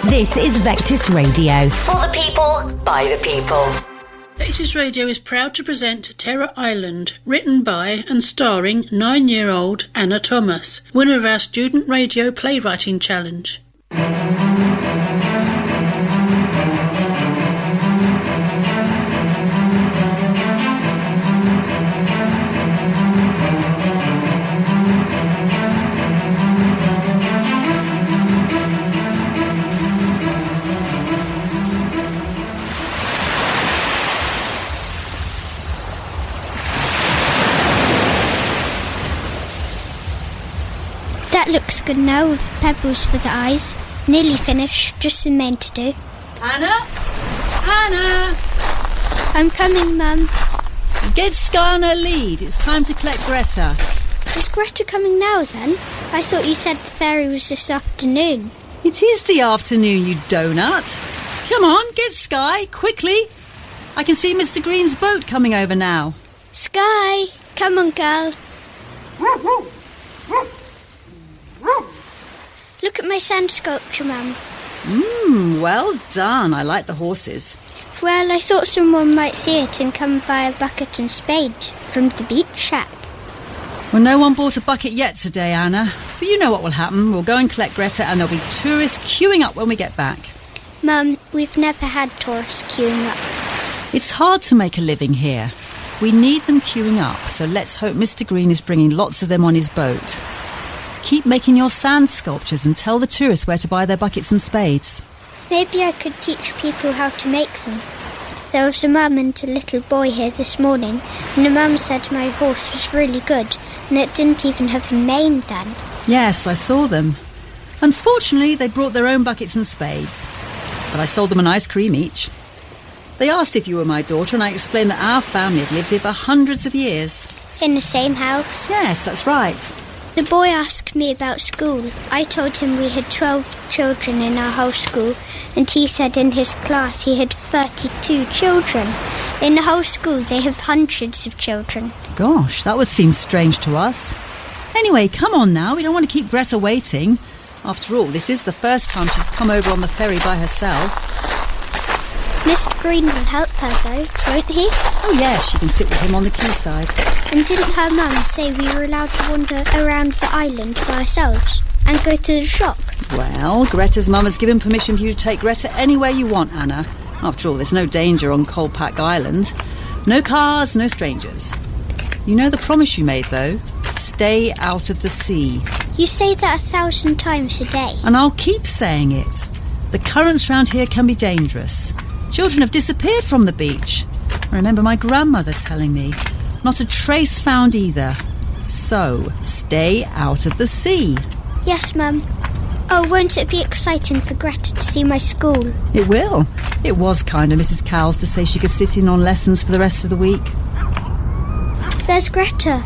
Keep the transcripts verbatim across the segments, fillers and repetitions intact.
This is Vectis Radio. For the people, by the people. Vectis Radio is proud to present Terror Island, written by and starring nine-year-old Anna Thomas, winner of our Student Radio Playwriting Challenge. That looks good now with pebbles for the eyes. Nearly finished, just some main to do. Anna? Anna! I'm coming, Mum. Get Sky on her lead. It's time to collect Greta. Is Greta coming now then? I thought you said the ferry was this afternoon. It is the afternoon, you donut. Come on, get Sky, quickly. I can see Mister Green's boat coming over now. Sky, come on, girl. Look at my sand sculpture, Mum. Mmm, well done. I like the horses. Well, I thought someone might see it and come buy a bucket and spade from the beach shack. Well, no one bought a bucket yet today, Anna. But you know what will happen. We'll go and collect Greta and there'll be tourists queuing up when we get back. Mum, we've never had tourists queuing up. It's hard to make a living here. We need them queuing up, so let's hope Mister Green is bringing lots of them on his boat. Keep making your sand sculptures and tell the tourists where to buy their buckets and spades. Maybe I could teach people how to make them. There was a mum and a little boy here this morning, and the mum said my horse was really good, and it didn't even have a mane then. Yes, I saw them. Unfortunately, they brought their own buckets and spades, but I sold them an ice cream each. They asked if you were my daughter, and I explained that our family had lived here for hundreds of years. In the same house? Yes, that's right. The boy asked me about school. I told him we had twelve children in our whole school, and he said in his class he had thirty-two children. In the whole school they have hundreds of children. Gosh, that would seem strange to us. Anyway, come on now, we don't want to keep Greta waiting. After all, this is the first time she's come over on the ferry by herself. Mister Green will help her though, won't he? Oh yes, she can sit with him on the quayside. And didn't her mum say we were allowed to wander around the island by ourselves and go to the shop? Well, Greta's mum has given permission for you to take Greta anywhere you want, Anna. After all, there's no danger on Colpack Island. No cars, no strangers. You know the promise you made, though? Stay out of the sea. You say that a thousand times a day. And I'll keep saying it. The currents round here can be dangerous. Children have disappeared from the beach. I remember my grandmother telling me. Not a trace found either. So, stay out of the sea. Yes, Mum. Oh, won't it be exciting for Greta to see my school? It will. It was kind of Missus Cowles to say she could sit in on lessons for the rest of the week. There's Greta.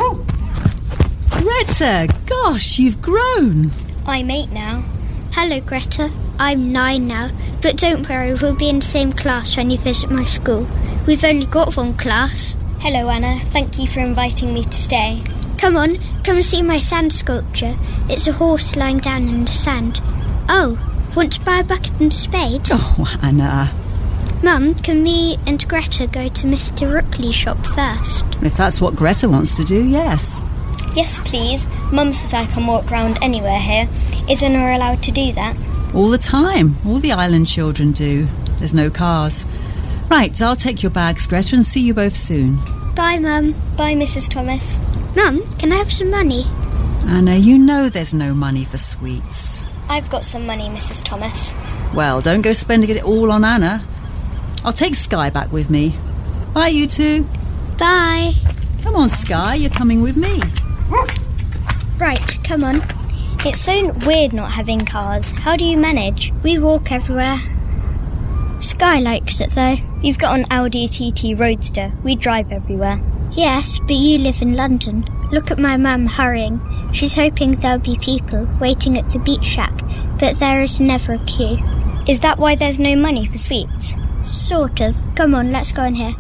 Greta! Gosh, you've grown. I'm eight now. Hello, Greta. I'm nine now, but don't worry, we'll be in the same class when you visit my school. We've only got one class. Hello, Anna. Thank you for inviting me to stay. Come on, come and see my sand sculpture. It's a horse lying down in the sand. Oh, want to buy a bucket and spade? Oh, Anna. Mum, can me and Greta go to Mister Rookley's shop first? If that's what Greta wants to do, yes. Yes, please. Mum says I can walk round anywhere here. Isn't I allowed to do that? All the time. All the island children do. There's no cars. Right, I'll take your bags, Greta, and see you both soon. Bye, Mum. Bye, Missus Thomas. Mum, can I have some money? Anna, you know there's no money for sweets. I've got some money, Missus Thomas. Well, don't go spending it all on Anna. I'll take Sky back with me. Bye, you two. Bye. Come on, Sky, you're coming with me. Right, come on. It's so weird not having cars. How do you manage? We walk everywhere. Sky likes it, though. You've got an Audi T T Roadster. We drive everywhere. Yes, but you live in London. Look at my mum hurrying. She's hoping there'll be people waiting at the beach shack, but there is never a queue. Is that why there's no money for sweets? Sort of. Come on, let's go in here.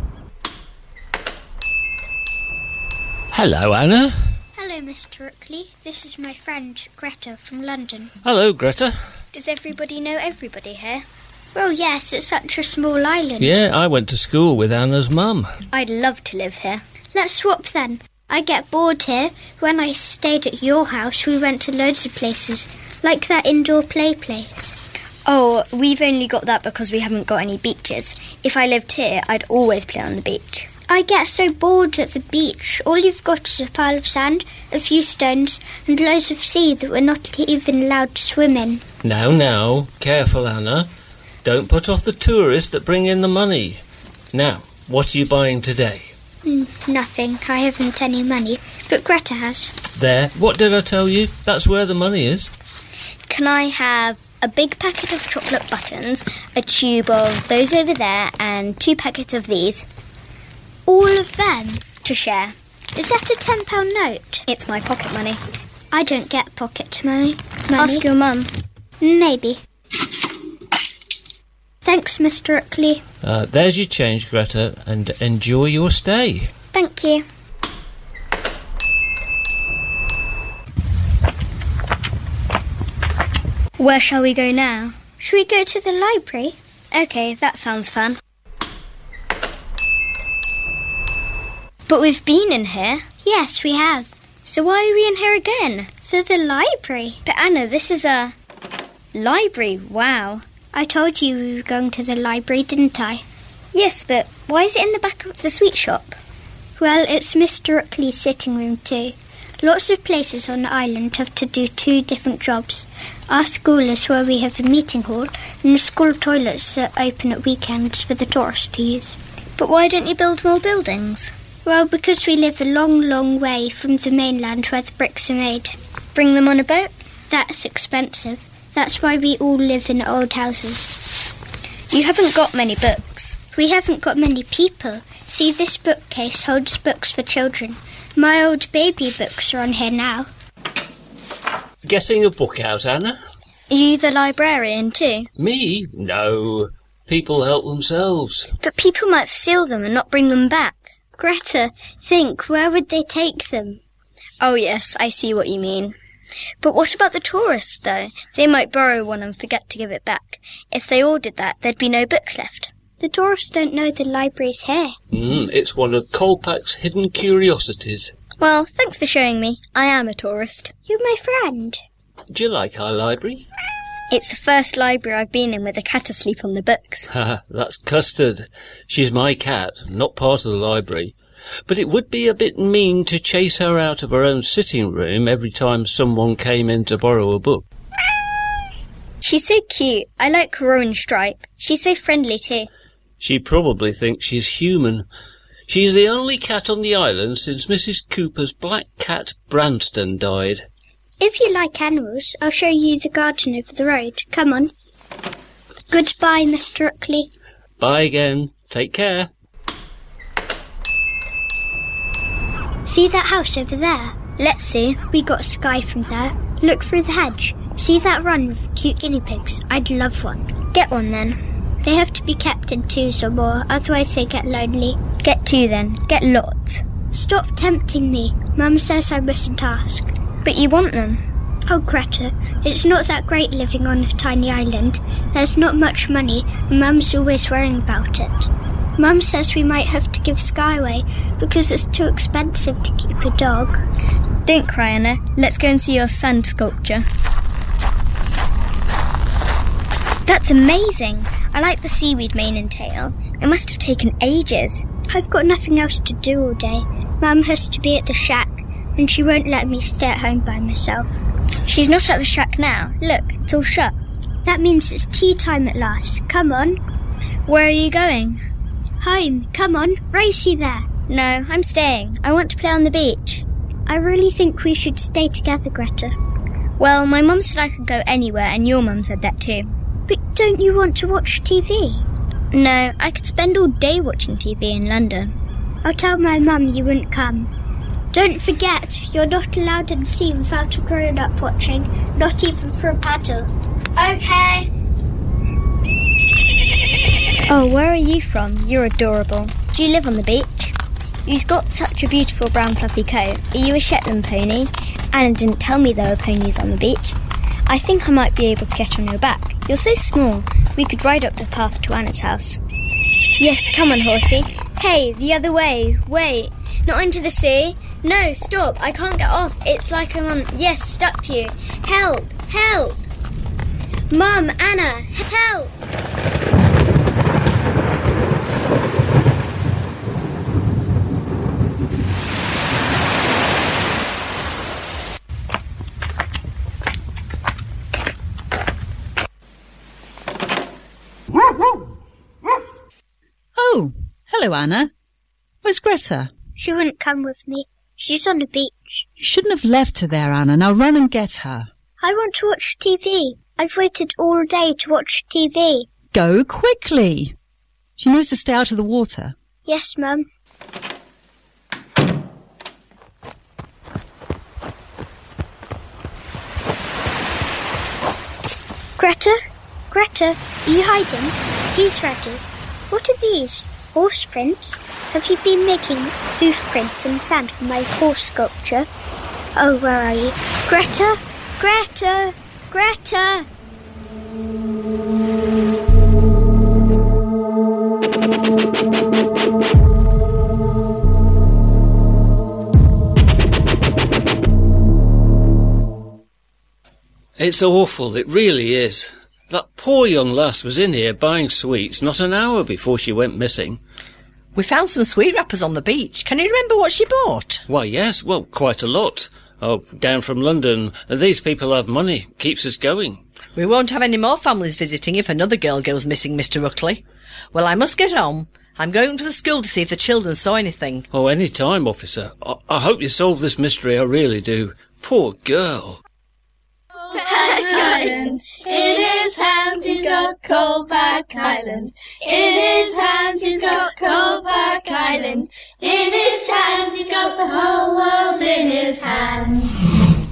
Hello, Anna. Hello, Mister Rookley. This is my friend, Greta, from London. Hello, Greta. Does everybody know everybody here? Well, yes, it's such a small island. Yeah, I went to school with Anna's mum. I'd love to live here. Let's swap then. I get bored here. When I stayed at your house, we went to loads of places, like that indoor play place. Oh, we've only got that because we haven't got any beaches. If I lived here, I'd always play on the beach. I get so bored at the beach. All you've got is a pile of sand, a few stones, and loads of sea that we're not even allowed to swim in. Now, now, careful, Anna. Don't put off the tourists that bring in the money. Now, what are you buying today? Mm, nothing. I haven't any money, but Greta has. There, what did I tell you? That's where the money is. Can I have a big packet of chocolate buttons, a tube of those over there, and two packets of these? All of them? To share. Is that a ten pound note? It's my pocket money. I don't get pocket money. money. Ask your mum. Maybe. Thanks, Mister Oakley. Uh, there's your change, Greta, and enjoy your stay. Thank you. Where shall we go now? Shall we go to the library? OK, that sounds fun. But we've been in here. Yes, we have. So why are we in here again? For the library. But Anna, this is a library. Wow. I told you we were going to the library, didn't I? Yes, but why is it in the back of the sweet shop? Well, it's Mister Oakley's sitting room too. Lots of places on the island have to do two different jobs. Our school is where we have a meeting hall, and the school toilets are open at weekends for the tourists to use. But why don't you build more buildings? Well, because we live a long, long way from the mainland where the bricks are made. Bring them on a boat? That's expensive. That's why we all live in old houses. You haven't got many books. We haven't got many people. See, this bookcase holds books for children. My old baby books are on here now. Getting a book out, Anna? Are you the librarian too? Me? No. People help themselves. But people might steal them and not bring them back. Greta, think, where would they take them? Oh yes, I see what you mean. But what about the tourists, though? They might borrow one and forget to give it back. If they all did that, there'd be no books left. The tourists don't know the library's here. Mm, it's one of Colpack's hidden curiosities. Well, thanks for showing me. I am a tourist. You're my friend. Do you like our library? It's the first library I've been in with a cat asleep on the books. Ha, that's Custard. She's my cat, not part of the library. But it would be a bit mean to chase her out of her own sitting room every time someone came in to borrow a book. She's so cute. I like her orange stripe. She's so friendly too. She probably thinks she's human. She's the only cat on the island since Missus Cooper's black cat Branston died. If you like animals, I'll show you the garden over the road. Come on. Goodbye, Mister Oakley. Bye again. Take care. See that house over there? Let's see. We got a sky from there. Look through the hedge. See that run with cute guinea pigs? I'd love one. Get one then. They have to be kept in twos or more, otherwise they get lonely. Get two then. Get lots. Stop tempting me. Mum says I mustn't ask. But you want them. Oh, Greta, it's not that great living on a tiny island. There's not much money, and Mum's always worrying about it. Mum says we might have to give Sky away because it's too expensive to keep a dog. Don't cry, Anna. Let's go and see your sand sculpture. That's amazing. I like the seaweed mane and tail. It must have taken ages. I've got nothing else to do all day. Mum has to be at the shack, and she won't let me stay at home by myself. She's not at the shack now. Look, it's all shut. That means it's tea time at last. Come on. Where are you going? Home. Come on. Racy there. No, I'm staying. I want to play on the beach. I really think we should stay together, Greta. Well, my mum said I could go anywhere, and your mum said that too. But don't you want to watch T V? No, I could spend all day watching T V in London. I'll tell my mum you wouldn't come. Don't forget, you're not allowed in the sea without a grown-up watching, not even for a paddle. Okay. Oh, where are you from? You're adorable. Do you live on the beach? You've got such a beautiful brown fluffy coat. Are you a Shetland pony? Anna didn't tell me there were ponies on the beach. I think I might be able to get on your back. You're so small, we could ride up the path to Anna's house. Yes, come on, horsey. Hey, the other way. Wait, not into the sea. No, stop, I can't get off. It's like I'm on... Yes, stuck to you. Help, help. Mum, Anna, help. Oh, hello, Anna. Where's Greta? She wouldn't come with me. She's on the beach. You shouldn't have left her there, Anna. Now run and get her. I want to watch T V. I've waited all day to watch T V. Go quickly. She knows to stay out of the water. Yes, Mum. Greta? Greta, are you hiding? Tea's ready. What are these? Horse prints? Have you been making hoof prints in sand for my horse sculpture? Oh, where are you? Greta! Greta! Greta! It's awful, it really is. That poor young lass was in here buying sweets not an hour before she went missing. We found some sweet wrappers on the beach. Can you remember what she bought? Why, yes, well, quite a lot. Oh, down from London. These people have money. Keeps us going. We won't have any more families visiting if another girl goes missing, Mister Ruckley. Well, I must get on. I'm going to the school to see if the children saw anything. Oh, any time, officer. I, I hope you solve this mystery, I really do. Poor girl. Island. In his hands he's got Coldback Island. In his hands he's got Coldback Island. In his hands he's got the whole world in his hands.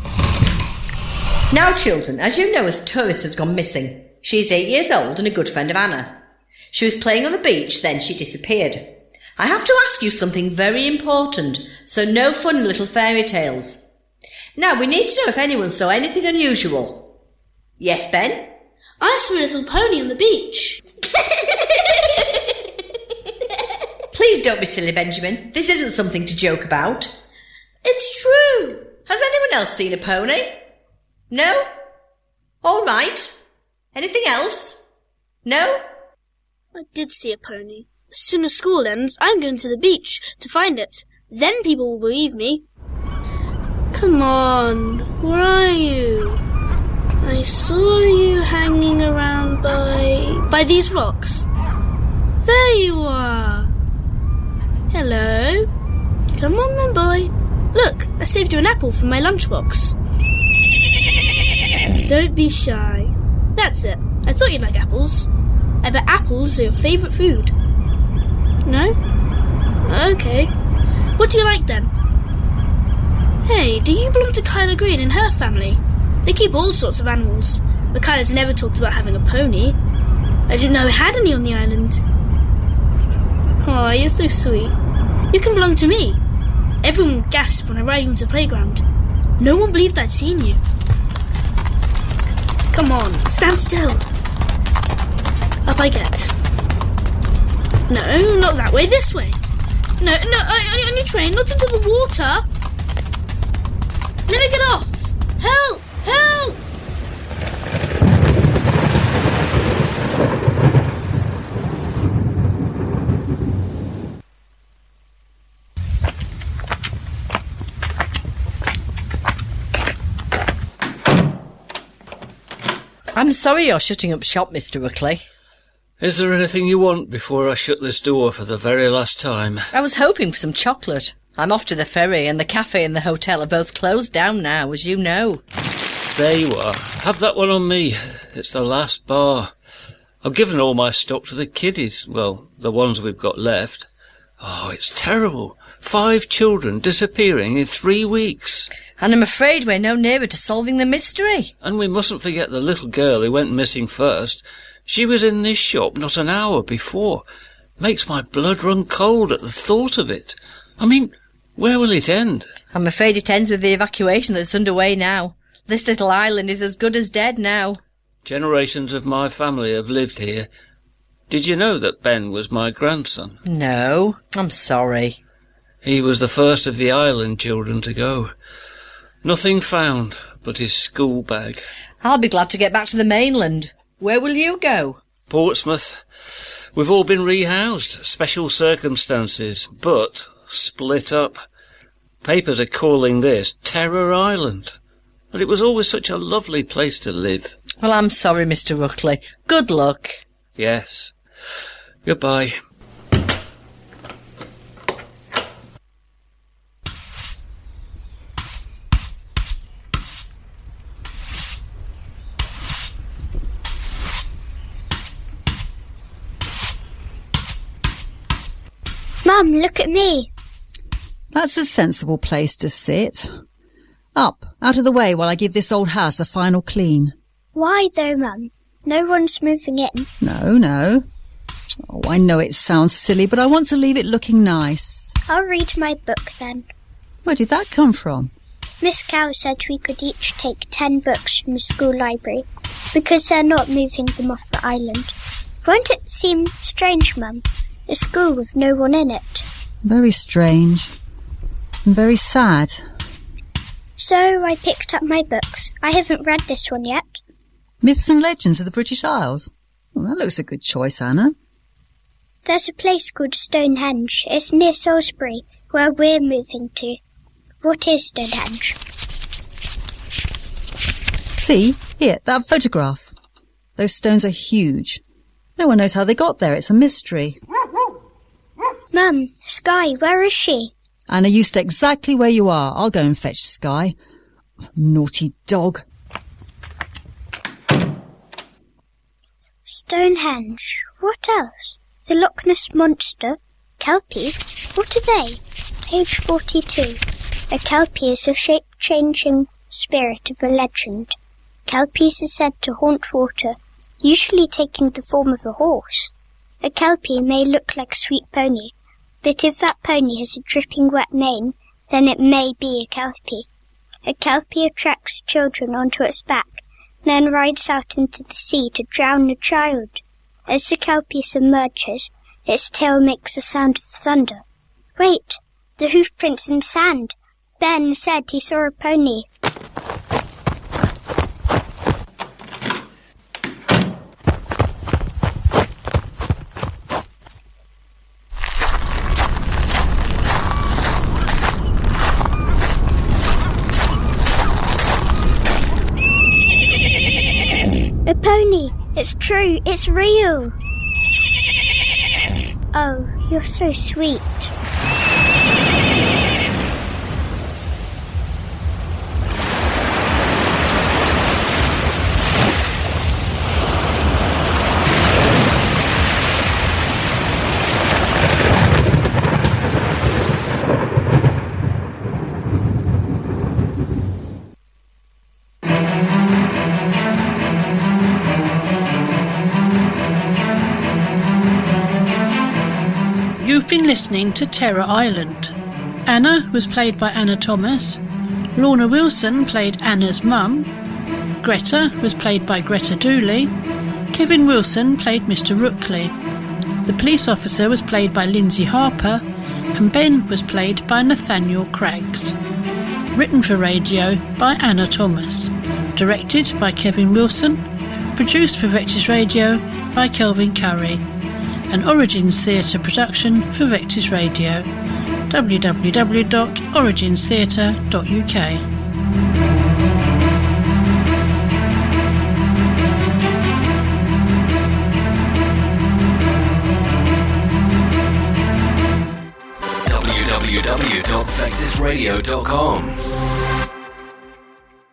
Now, children, as you know, a tourist has gone missing. She's eight years old and a good friend of Anna. She was playing on the beach, then she disappeared. I have to ask you something very important, so no funny little fairy tales. Now, we need to know if anyone saw anything unusual. Yes, Ben? I saw a little pony on the beach. Please don't be silly, Benjamin. This isn't something to joke about. It's true. Has anyone else seen a pony? No? All right. Anything else? No? I did see a pony. As soon as school ends, I'm going to the beach to find it. Then people will believe me. Come on, where are you? I saw you hanging around by... by these rocks. There you are. Hello. Come on then, boy. Look, I saved you an apple from my lunchbox. Don't be shy. That's it. I thought you'd like apples. I bet apples are your favourite food. No? Okay. What do you like then? Hey, do you belong to Kyla Green and her family? They keep all sorts of animals, but Kyla's never talked about having a pony. I didn't know we had any on the island. Oh, you're so sweet. You can belong to me. Everyone gasped when I ride you into the playground. No one believed I'd seen you. Come on, stand still. Up I get. No, not that way, this way. No, no, on your train, not into the water. Let me get off! Help! Help! I'm sorry you're shutting up shop, Mister Ruckley. Is there anything you want before I shut this door for the very last time? I was hoping for some chocolate. I'm off to the ferry, and the cafe and the hotel are both closed down now, as you know. There you are. Have that one on me. It's the last bar. I've given all my stock to the kiddies. Well, the ones we've got left. Oh, it's terrible. Five children disappearing in three weeks. And I'm afraid we're no nearer to solving the mystery. And we mustn't forget the little girl who went missing first. She was in this shop not an hour before. Makes my blood run cold at the thought of it. I mean, where will it end? I'm afraid it ends with the evacuation that's underway now. This little island is as good as dead now. Generations of my family have lived here. Did you know that Ben was my grandson? No, I'm sorry. He was the first of the island children to go. Nothing found but his school bag. I'll be glad to get back to the mainland. Where will you go? Portsmouth. We've all been rehoused. Special circumstances, but split up. Papers are calling this Terror Island. But it was always such a lovely place to live. Well, I'm sorry, Mister Ruckley. Good luck. Yes. Goodbye. Mum, look at me. That's a sensible place to sit. Up, out of the way while I give this old house a final clean. Why though, Mum? No one's moving in. No, no. Oh, I know it sounds silly, but I want to leave it looking nice. I'll read my book then. Where did that come from? Miss Cow said we could each take ten books from the school library because they're not moving them off the island. Won't it seem strange, Mum? A school with no one in it. Very strange. And very sad. So I picked up my books. I haven't read this one yet. Myths and Legends of the British Isles. Well, that looks a good choice, Anna. There's a place called Stonehenge. It's near Salisbury, where we're moving to. What is Stonehenge? See, here, that photograph. Those stones are huge. No one knows how they got there. It's a mystery. Mum, Sky, where is she? Anna, you stay exactly where you are. I'll go and fetch Sky. Naughty dog. Stonehenge. What else? The Loch Ness Monster? Kelpies? What are they? Page forty-two. A Kelpie is a shape-changing spirit of a legend. Kelpies are said to haunt water, usually taking the form of a horse. A Kelpie may look like a sweet pony, but if that pony has a dripping wet mane, then it may be a Kelpie. A Kelpie attracts children onto its back, then rides out into the sea to drown the child. As the Kelpie submerges, its tail makes a sound of thunder. Wait, the hoof prints in sand. Ben said he saw a pony. A pony! It's true! It's real! Oh, you're so sweet. You've been listening to Terror Island. Anna was played by Anna Thomas. Lorna Wilson played Anna's mum. Greta was played by Greta Dooley. Kevin Wilson played Mister Ruckley. The police officer was played by Lindsay Harper, and Ben was played by Nathaniel Craggs. Written for radio by Anna Thomas. Directed by Kevin Wilson. Produced for Vectis Radio by Kelvin Curry. An Origins Theatre production for Vectis Radio. w w w dot origins theatre dot u k. w w w dot vectis radio dot com